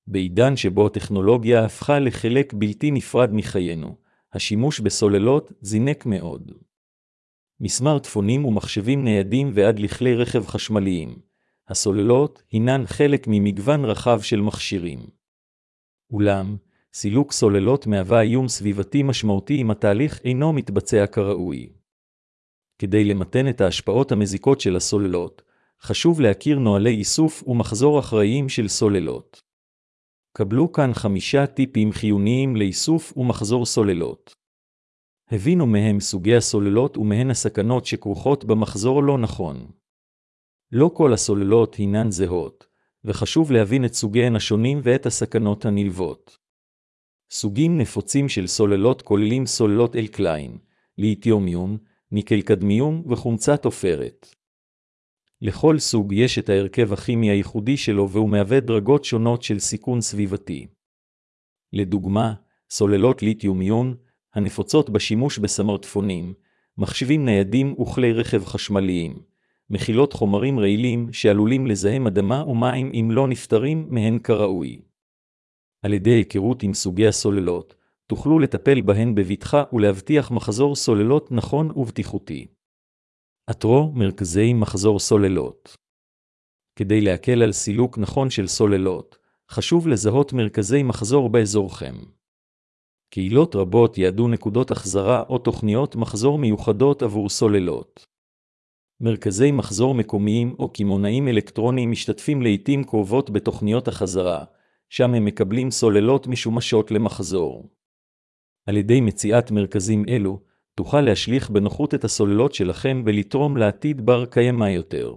בעידן שבו הטכנולוגיה הפכה לחלק בלתי נפרד מחיינו, השימוש בסוללות זינק מאוד. מסמארטפונים ומחשבים ניידים ועד לכלי רכב חשמליים, הסוללות הינן חלק ממגוון רחב של מכשירים. אולם, סילוק סוללות מהווה איום סביבתי משמעותי אם התהליך אינו מתבצע כראוי. כדי למתן את ההשפעות המזיקות של הסוללות, חשוב להכיר נוהלי איסוף ומחזור אחראיים של סוללות. קבלו כאן 5 טיפים חיוניים לאיסוף ומחזור סוללות. הבינו מהם סוגי הסוללות ומהן הסכנות שכרוכות במחזור לא נכון. לא כל הסוללות הינן זהות, וחשוב להבין את סוגיהן השונים ואת הסכנות הנלוות. סוגים נפוצים של סוללות כוללים סוללות אלקליין, ליתיומיום, ניקל קדמיום וחומצת עופרת. לכל סוג יש את ההרכב הכימי הייחודי שלו והוא מהווה דרגות שונות של סיכון סביבתי. לדוגמה, סוללות ליתיום-איון, הנפוצות בשימוש בסמארטפונים, מחשבים ניידים וכלי רכב חשמליים, מכילות חומרים רעילים שעלולים לזהם אדמה ומים אם לא נפטרים מהן כראוי. על ידי היכרות עם סוגי הסוללות, תוכלו לטפל בהן בבטחה ולהבטיח מחזור סוללות נכון ובטיחותי. אתרו מרכזי מחזור סוללות. כדי להקל על סילוק נכון של סוללות, חשוב לזהות מרכזי מחזור באזורכם. קהילות רבות יעדו נקודות החזרה או תוכניות מחזור מיוחדות עבור סוללות. מרכזי מחזור מקומיים או קמעונאים אלקטרוניים משתתפים לעתים קרובות בתוכניות החזרה, שם הם מקבלים סוללות משומשות למחזור. על ידי מציאת מרכזים אלו, תוכל להשליך בנוחות את הסוללות שלכם ולתרום לעתיד בר קיימא יותר.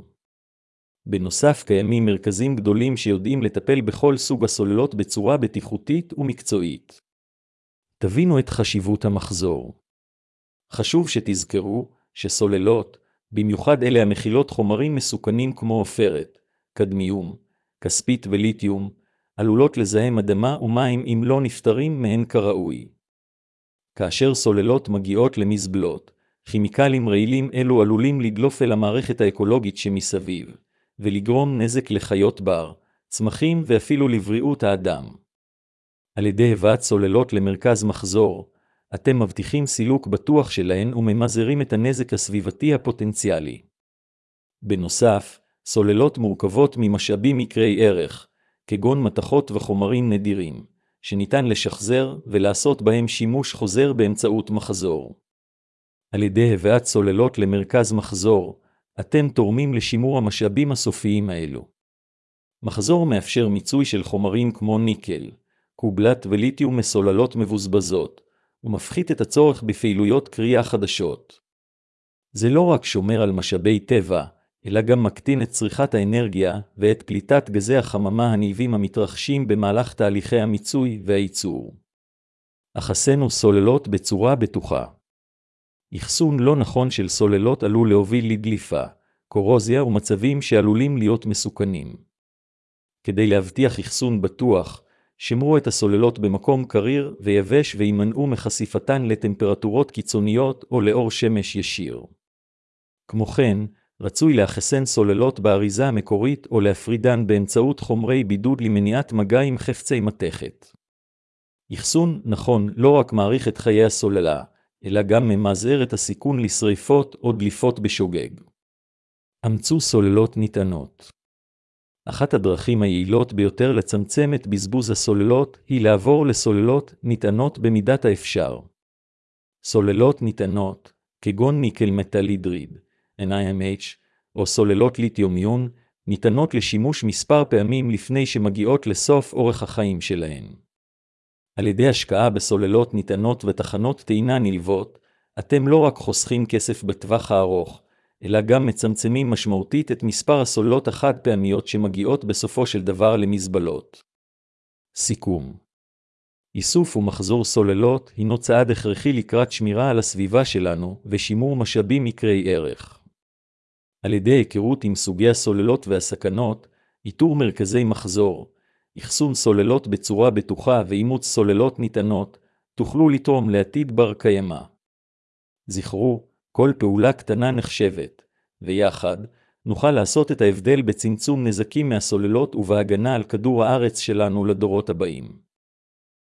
בנוסף קיימים מרכזים גדולים שיודעים לטפל בכל סוג הסוללות בצורה בטיחותית ומקצועית. תבינו את חשיבות המחזור. חשוב שתזכרו שסוללות, במיוחד אלה המכילות חומרים מסוכנים כמו עופרת, קדמיום, כספית וליתיום, עלולות לזהם אדמה ומים אם לא נפטרים מהן כראוי. כאשר סוללות מגיעות למזבלות, כימיקלים רעילים אלו עלולים לדלוף אל המערכת האקולוגית שמסביב, ולגרום נזק לחיות בר, צמחים ואפילו לבריאות האדם. על ידי הבאת סוללות למרכז מחזור, אתם מבטיחים סילוק בטוח שלהן וממזערים את הנזק הסביבתי הפוטנציאלי. בנוסף, סוללות מורכבות ממשאבים יקרי ערך, כגון מתכות וחומרים נדירים, שניתן לשחזר ולעשות בהם שימוש חוזר באמצעות מחזור. על ידי הבאת סוללות למרכז מחזור, אתם תורמים לשימור המשאבים הסופיים האלו. מחזור מאפשר מיצוי של חומרים כמו ניקל, קובלט וליתיום מסוללות מבוזבזות, ומפחית את הצורך בפעילויות קריאה חדשות. זה לא רק שומר על משאבי טבע, אלא גם מקטין את צריכת האנרגיה ואת פליטת גזי החממה הנלווים המתרחשים במהלך תהליכי המיצוי והייצור. אחסנו סוללות בצורה בטוחה. אחסון לא נכון של סוללות עלול להוביל לדליפה, קורוזיה ומצבים שעלולים להיות מסוכנים. כדי להבטיח אחסון בטוח, שמרו את הסוללות במקום קריר ויבש וימנעו מחשיפתן לטמפרטורות קיצוניות או לאור שמש ישיר. כמו כן, רצוי לאחסן סוללות באריזה המקורית או להפרידן באמצעות חומרי בידוד למניעת מגע עם חפצי מתכת. אחסון נכון לא רק מאריך את חיי הסוללה, אלא גם ממזער את הסיכון לשריפות או דליפות בשוגג. אמצו סוללות נטענות. אחת הדרכים היעילות ביותר לצמצם את בזבוז הסוללות היא לעבור לסוללות נטענות במידת האפשר. סוללות נטענות, כגון ניקל מטל הידריד, NiMH, או סוללות ליתיום-איון, ניתנות לשימוש מספר פעמים לפני שמגיעות לסוף אורך החיים שלהן. על ידי השקעה בסוללות נטענות ותחנות טעינה נלוות, אתם לא רק חוסכים כסף בטווח הארוך, אלא גם מצמצמים משמעותית את מספר הסוללות החד פעמיות שמגיעות בסופו של דבר למזבלות. סיכום. איסוף ומחזור סוללות הינו צעד הכרחי לקראת שמירה על הסביבה שלנו ושימור משאבים יקרי ערך. על ידי היכרות עם סוגי הסוללות והסכנות, איתור מרכזי מחזור, אחסון סוללות בצורה בטוחה ואימוץ סוללות נטענות, תוכלו לתרום לעתיד בר קיימא. זכרו, כל פעולה קטנה נחשבת, ויחד נוכל לעשות את ההבדל בצמצום נזקים מהסוללות ובהגנה על כדור הארץ שלנו לדורות הבאים.